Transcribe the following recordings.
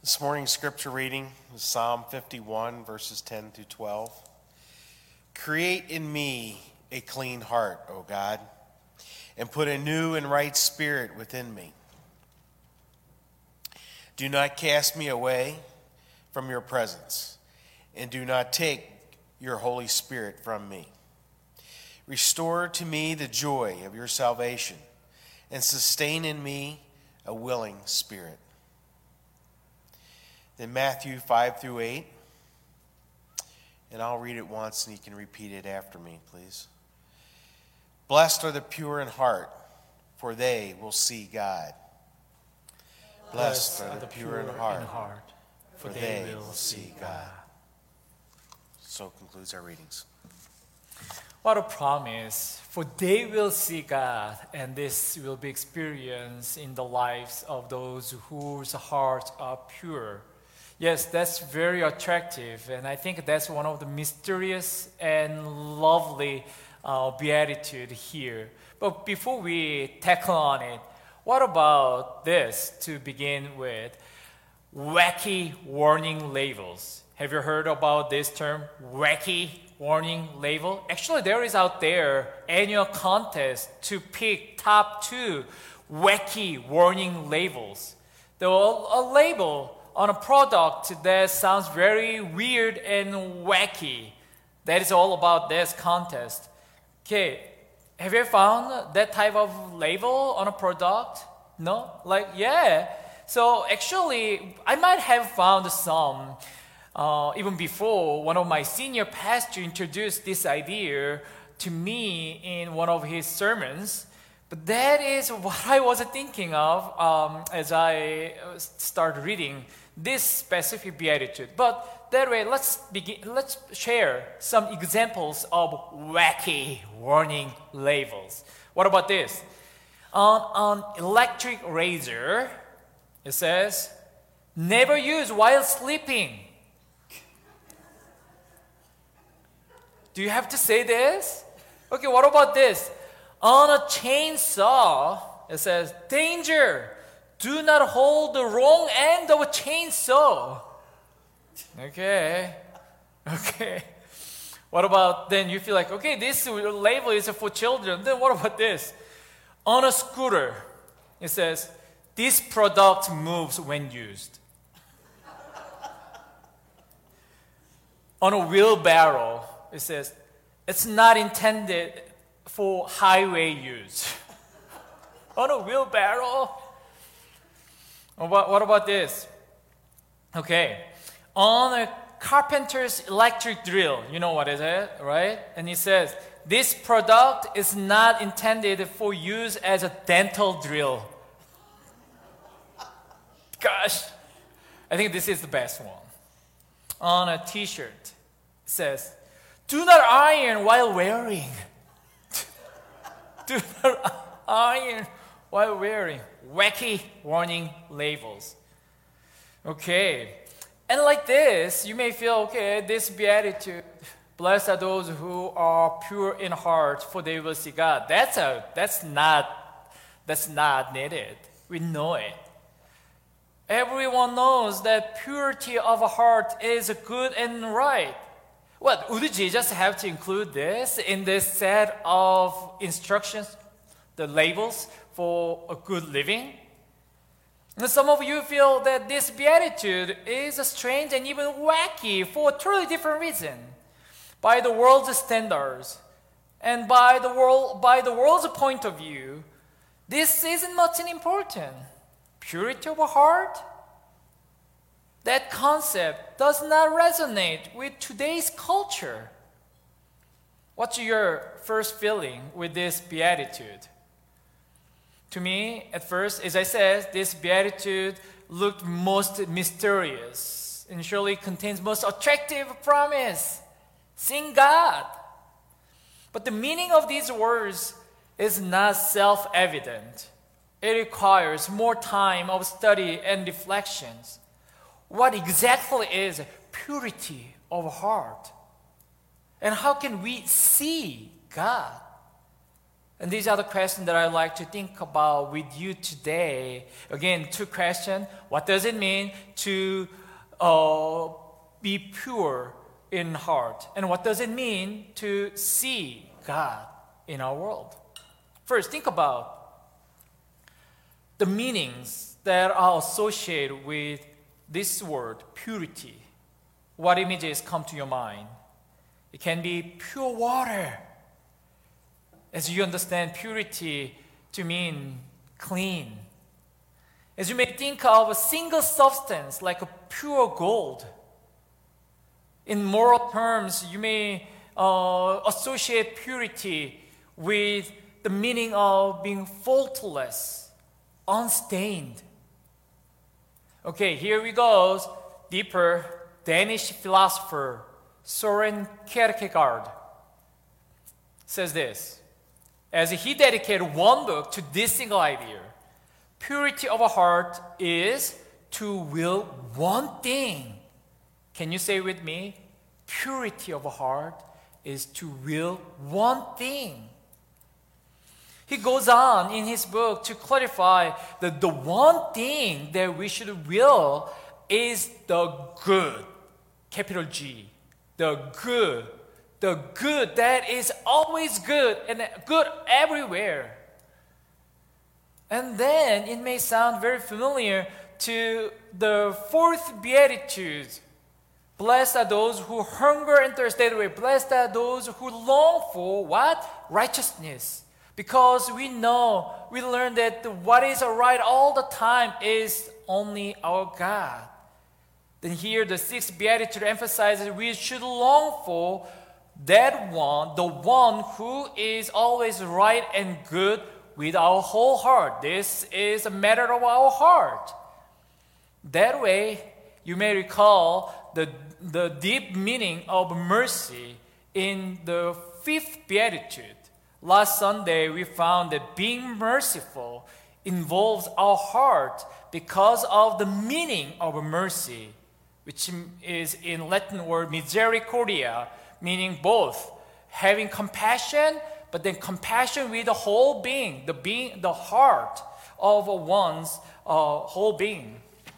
This morning's scripture reading is Psalm 51, verses 10 through 12. Create in me a clean heart, O God, and put a new and right spirit within me. Do not cast me away from your presence, and do not take your Holy Spirit from me. Restore to me the joy of your salvation, and sustain in me a willing spirit. Then Matthew 5 through 8, and I'll read it once and you can repeat it after me, please. Blessed are the pure in heart, for they will see God. Blessed are the pure in heart, for they will see God. So concludes our readings. What a promise, for they will see God, and this will be experienced in the lives of those whose hearts are pure. Yes, that's very attractive, and I think that's one of the mysterious and lovely beatitude here. But before we tackle on it, what about this to begin with? Wacky warning labels. Have you heard about this term, wacky warning label? Actually, there is out there annual contest to pick top 2 wacky warning labels. A label on a product that sounds very weird and wacky. That is all about this contest. Okay, have you found that type of label on a product? No? Yeah. So actually, I might have found some even before one of my senior pastors introduced this idea to me in one of his sermons. But that is what I was thinking of as I started reading this specific beatitude. But that way, let's share some examples of wacky warning labels. What about this? On an electric razor, it says, never use while sleeping. Do you have to say this? Okay, what about this? On a chainsaw, it says, danger! Do not hold the wrong end of a chainsaw. Okay. What about then you feel like, okay, this label is for children. Then what about this? On a scooter, it says, this product moves when used. On a wheelbarrow, it says, it's not intended for highway use. On a wheelbarrow. What about this? Okay. On a carpenter's electric drill, you know what is it, right? And it says, this product is not intended for use as a dental drill. Gosh, I think this is the best one. On a t-shirt, it says, do not iron while wearing. Do not iron while wearing. Wacky warning labels. Okay. And like this, you may feel, okay, this beatitude, blessed are those who are pure in heart, for they will see God. That's not needed. We know it. Everyone knows that purity of a heart is good and right. What, would Jesus have to include this in this set of instructions, the labels for a good living? And some of you feel that this beatitude is strange and even wacky for a totally different reason. By the world's standards and by the world's point of view, this isn't much important. Purity of heart? That concept does not resonate with today's culture. What's your first feeling with this beatitude? To me, at first, as I said, this beatitude looked most mysterious and surely contains most attractive promise, seeing God. But the meaning of these words is not self-evident. It requires more time of study and reflections. What exactly is purity of heart? And how can we see God? And these are the questions that I'd like to think about with you today. Again, two questions. What does it mean to be pure in heart? And what does it mean to see God in our world? First, think about the meanings that are associated with this word, purity. What images come to your mind? It can be pure water. As you understand purity to mean clean. As you may think of a single substance like a pure gold. In moral terms, you may associate purity with the meaning of being faultless, unstained. Okay, here we go. Deeper. Danish philosopher Søren Kierkegaard says this. As he dedicated one book to this single idea, purity of a heart is to will one thing. Can you say with me? Purity of a heart is to will one thing. He goes on in his book to clarify that the one thing that we should will is the good, capital G, the good that is always good and good everywhere. And then it may sound very familiar to the fourth beatitude. Blessed are those who hunger and thirst that way. Blessed are those who long for what? Righteousness. Because we learn that what is right all the time is only our God. Then here the sixth beatitude emphasizes we should long for that one, the one who is always right and good with our whole heart. This is a matter of our heart. That way, you may recall the deep meaning of mercy in the fifth beatitude. Last Sunday, we found that being merciful involves our heart because of the meaning of mercy, which is in Latin word misericordia, meaning both having compassion, but then compassion with the whole being, the heart of one's whole being.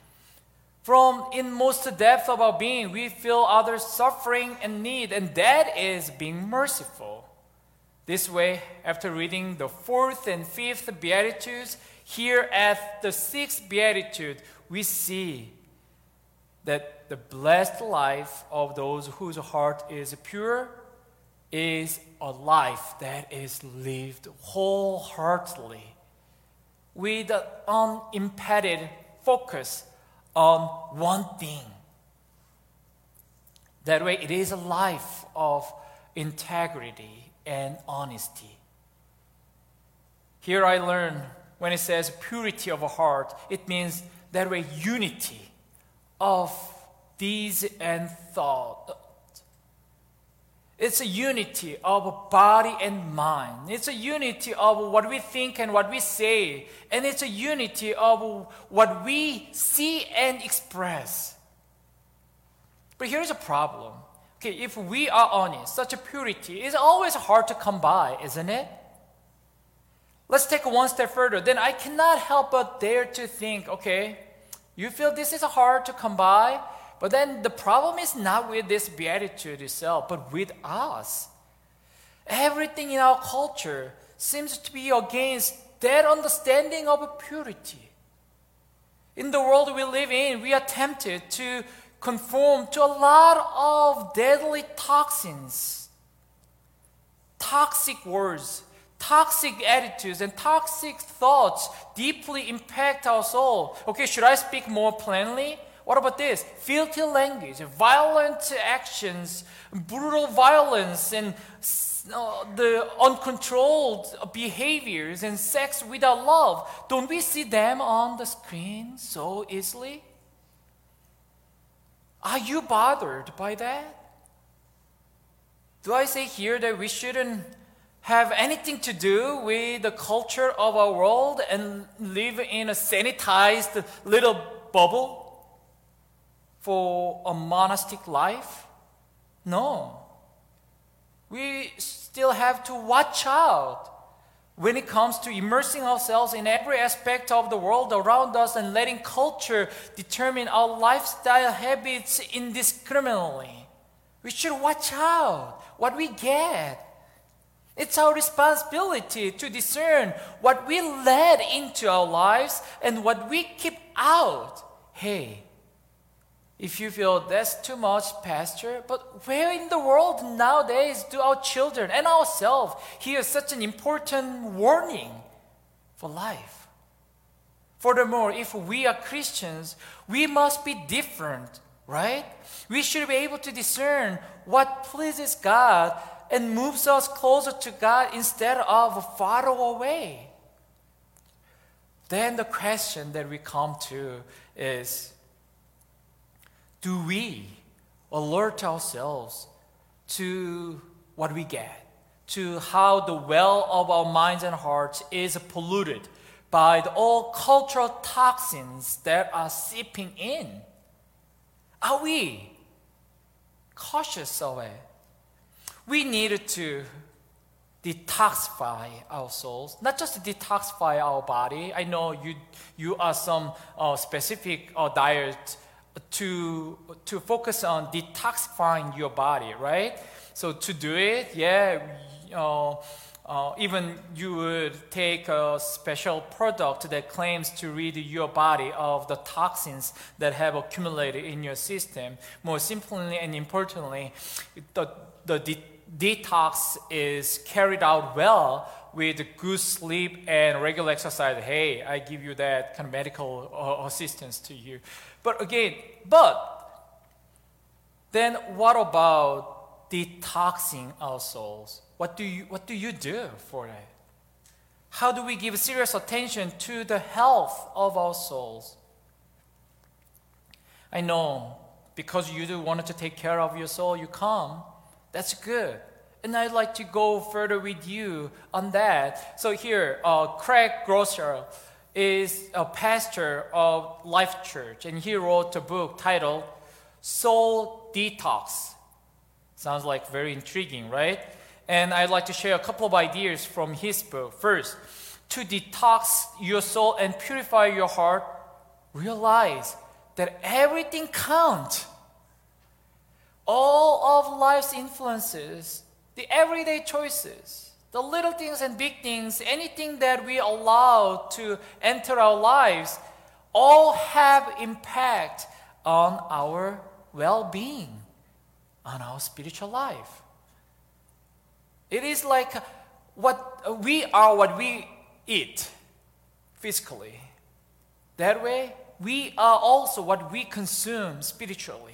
From inmost depth of our being, we feel others' suffering and need, and that is being merciful. This way, after reading the fourth and fifth Beatitudes, here at the sixth Beatitude, we see that the blessed life of those whose heart is pure is a life that is lived wholeheartedly with an unimpeded focus on one thing. That way, it is a life of integrity and honesty. Here I learn when it says purity of a heart, it means that way unity of deeds and thought. It's a unity of body and mind. It's a unity of what we think and what we say. And it's a unity of what we see and express. But here's a problem. Okay, if we are honest, such a purity is always hard to come by, isn't it? Let's take it one step further. Then I cannot help but dare to think, okay, you feel this is hard to come by, but then the problem is not with this beatitude itself, but with us. Everything in our culture seems to be against that understanding of purity. In the world we live in, we are tempted to conform to a lot of deadly toxins, toxic words, toxic attitudes, and toxic thoughts deeply impact our soul. Okay, should I speak more plainly? What about this? Filthy language, violent actions, brutal violence, and the uncontrolled behaviors and sex without love. Don't we see them on the screen so easily? Are you bothered by that? Do I say here that we shouldn't have anything to do with the culture of our world and live in a sanitized little bubble for a monastic life? No. We still have to watch out when it comes to immersing ourselves in every aspect of the world around us and letting culture determine our lifestyle habits indiscriminately. We should watch out what we get. It's our responsibility to discern what we let into our lives and what we keep out. Hey, if you feel that's too much, Pastor, but where in the world nowadays do our children and ourselves hear such an important warning for life? Furthermore, if we are Christians, we must be different, right? We should be able to discern what pleases God and moves us closer to God instead of farther away. Then the question that we come to is, do we alert ourselves to what we get, to how the well of our minds and hearts is polluted by all cultural toxins that are seeping in? Are we cautious of it? We need to detoxify our souls, not just detoxify our body. I know you are some specific diet to focus on detoxifying your body, right? So to do it, even you would take a special product that claims to rid your body of the toxins that have accumulated in your system. More simply and importantly, the detox is carried out well with good sleep and regular exercise. Hey, I give you that kind of medical assistance to you. But then what about detoxing our souls? What do you do for it? How do we give serious attention to the health of our souls? I know because you do wanted to take care of your soul, you come. That's good. And I'd like to go further with you on that. So here, Craig Groeschel is a pastor of Life Church, and he wrote a book titled Soul Detox. Sounds like very intriguing, right? And I'd like to share a couple of ideas from his book. First, to detox your soul and purify your heart, realize that everything counts. All of life's influences, the everyday choices, the little things and big things, anything that we allow to enter our lives, all have impact on our well-being, on our spiritual life. It is like what we are, what we eat physically. That way, we are also what we consume spiritually.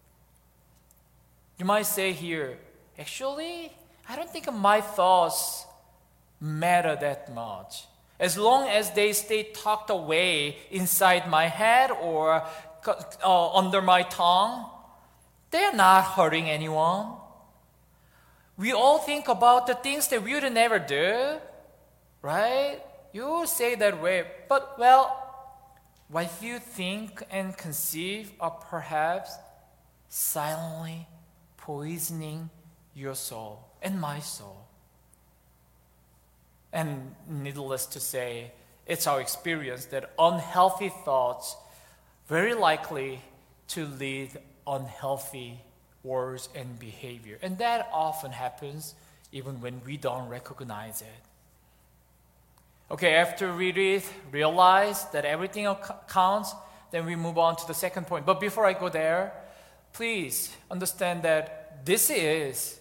You might say here, actually, I don't think my thoughts matter that much. As long as they stay tucked away inside my head or under my tongue, they're not hurting anyone. We all think about the things that we would never do, right? You say that way, but what you think and conceive are perhaps silently poisoning your soul and my soul. And needless to say, it's our experience that unhealthy thoughts very likely to lead unhealthy words and behavior. And that often happens even when we don't recognize it. Okay, after we realize that everything counts, then we move on to the second point. But before I go there, please understand that this is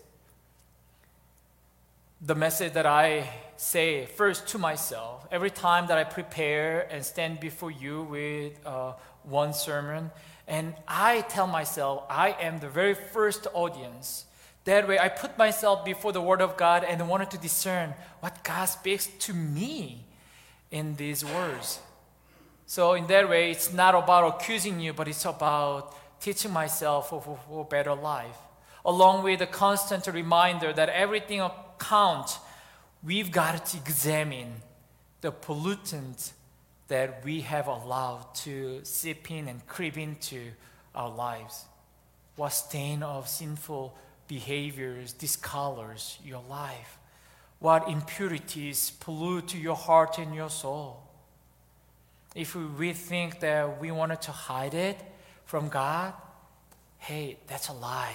the message that I say first to myself. Every time that I prepare and stand before you with one sermon, and I tell myself I am the very first audience. That way I put myself before the Word of God and wanted to discern what God speaks to me in these words. So in that way, it's not about accusing you, but it's about teaching myself for a better life. Along with a constant reminder that everything counts, we've got to examine the pollutants that we have allowed to seep in and creep into our lives. What stain of sinful behaviors discolors your life? what impurities pollute your heart and your soul. If we think that we wanted to hide it from God, hey, that's a lie.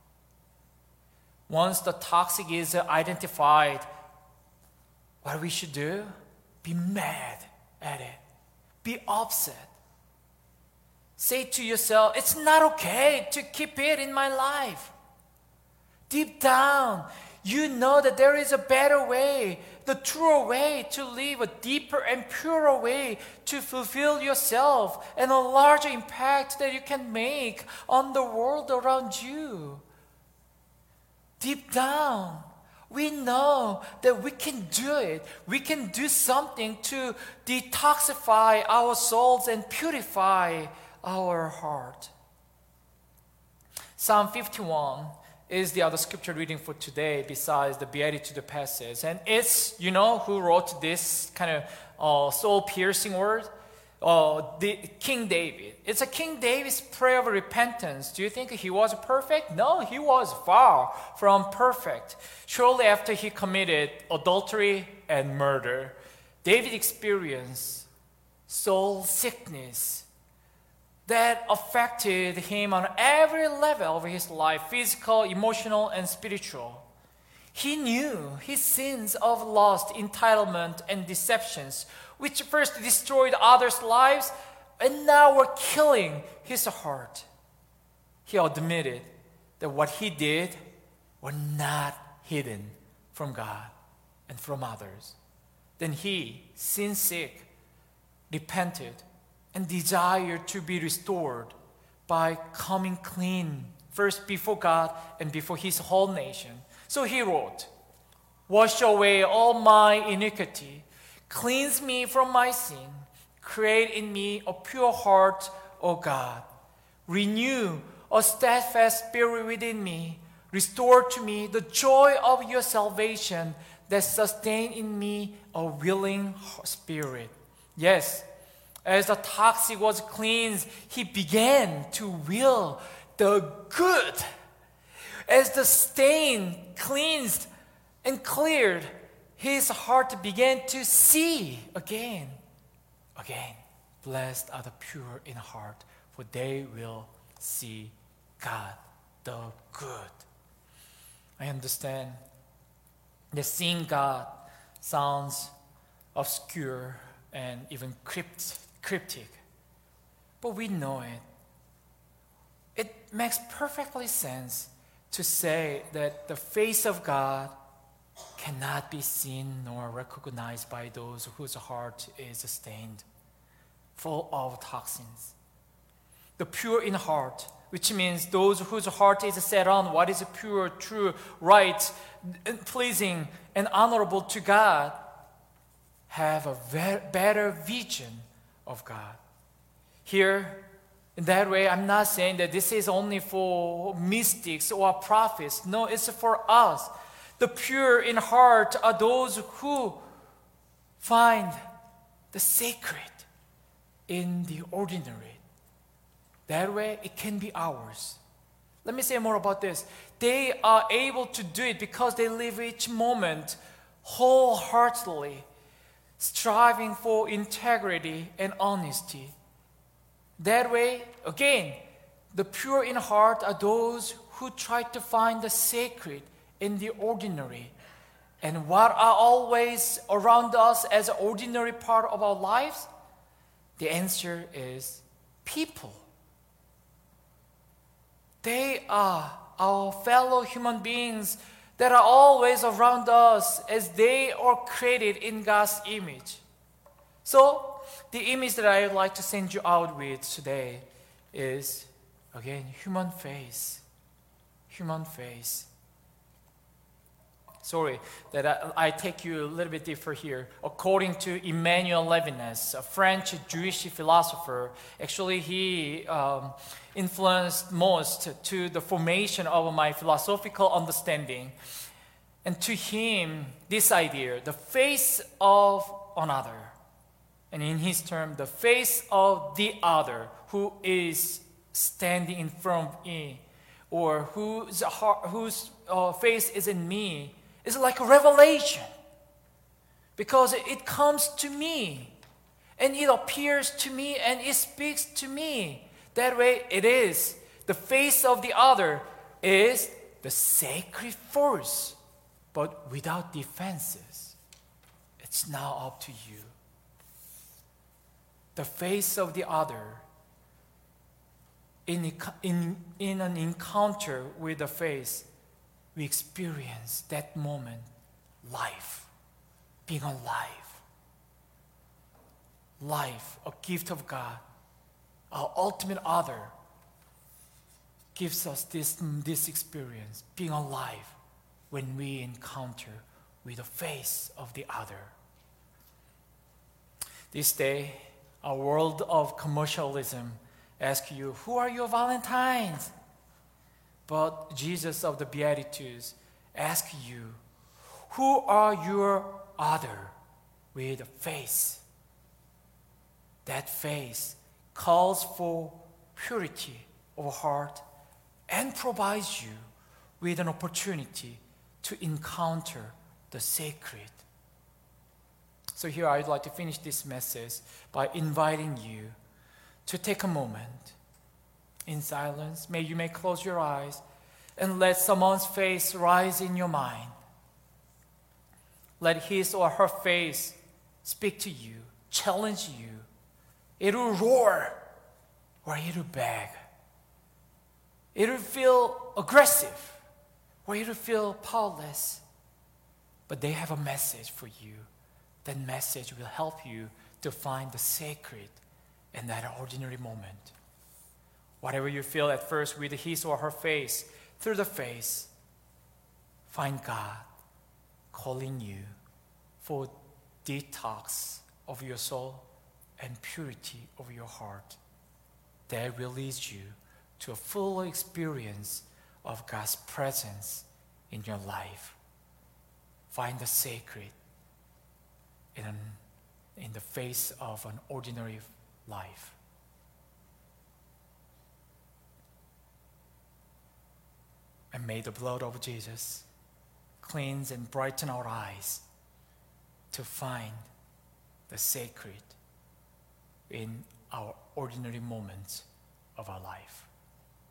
Once the toxic is identified, what we should do? Be mad at it. Be upset. Say to yourself, it's not okay to keep it in my life. Deep down, you know that there is a better way, the truer way to live, a deeper and purer way to fulfill yourself and a larger impact that you can make on the world around you. Deep down, we know that we can do it. We can do something to detoxify our souls and purify our heart. Psalm 51 is the other scripture reading for today besides the Beatitude passage. And it's, you know, who wrote this kind of soul-piercing word? King David. It's a King David's prayer of repentance. Do you think he was perfect? No, he was far from perfect. Shortly after he committed adultery and murder, David experienced soul sickness that affected him on every level of his life, physical, emotional, and spiritual. He knew his sins of lust, entitlement, and deceptions, which first destroyed others' lives and now were killing his heart. He admitted that what he did were not hidden from God and from others. Then he, sin sick, repented and desired to be restored by coming clean, first before God and before his whole nation. So he wrote, "Wash away all my iniquity, cleanse me from my sin, create in me a pure heart, O God. Renew a steadfast spirit within me, restore to me the joy of your salvation, that sustain in me a willing spirit." Yes, as the toxic was cleansed, he began to will the good. As the stain cleansed and cleared, his heart began to see again. Again, blessed are the pure in heart, for they will see God, the good. I understand that seeing God sounds obscure and even cryptic, but we know it. It makes perfectly sense to say that the face of God cannot be seen nor recognized by those whose heart is stained, full of toxins. The pure in heart, which means those whose heart is set on what is pure, true, right, pleasing, and honorable to God, have a better vision of God. Here, in that way, I'm not saying that this is only for mystics or prophets. No, it's for us. The pure in heart are those who find the sacred in the ordinary. That way, it can be ours. Let me say more about this. They are able to do it because they live each moment wholeheartedly, striving for integrity and honesty. That way, again, the pure in heart are those who try to find the sacred in the ordinary. And what are always around us as an ordinary part of our lives? The answer is people. They are our fellow human beings that are always around us as they are created in God's image. So, the image that I would like to send you out with today is, again, human face. Human face. Sorry that I take you a little bit deeper here. According to Emmanuel Levinas, a French Jewish philosopher, actually he influenced most to the formation of my philosophical understanding. And to him, this idea, the face of another, and in his term, the face of the other who is standing in front of me, or whose face is in me, is like a revelation because it comes to me and it appears to me and it speaks to me. That way it is. The face of the other is the sacred force, but without defenses. It's now up to you. The face of the other in an encounter with the face, we experience that moment, life, being alive. Life, a gift of God, our ultimate other, gives us this experience, being alive, when we encounter with the face of the other. This day, a world of commercialism asks you, who are your Valentines? But Jesus of the Beatitudes asks you, who are your other with a face? That face calls for purity of heart and provides you with an opportunity to encounter the sacred. So here I'd like to finish this message by inviting you to take a moment in silence. You may close your eyes and let someone's face rise in your mind. Let his or her face speak to you, challenge you. It'll roar or it'll beg. It'll feel aggressive or it'll feel powerless. But they have a message for you. That message will help you to find the sacred in that ordinary moment. Whatever you feel at first with his or her face, through the face, find God calling you for detox of your soul and purity of your heart. That will lead you to a full experience of God's presence in your life. Find the sacred in the face of an ordinary life. And may the blood of Jesus cleanse and brighten our eyes to find the sacred in our ordinary moments of our life.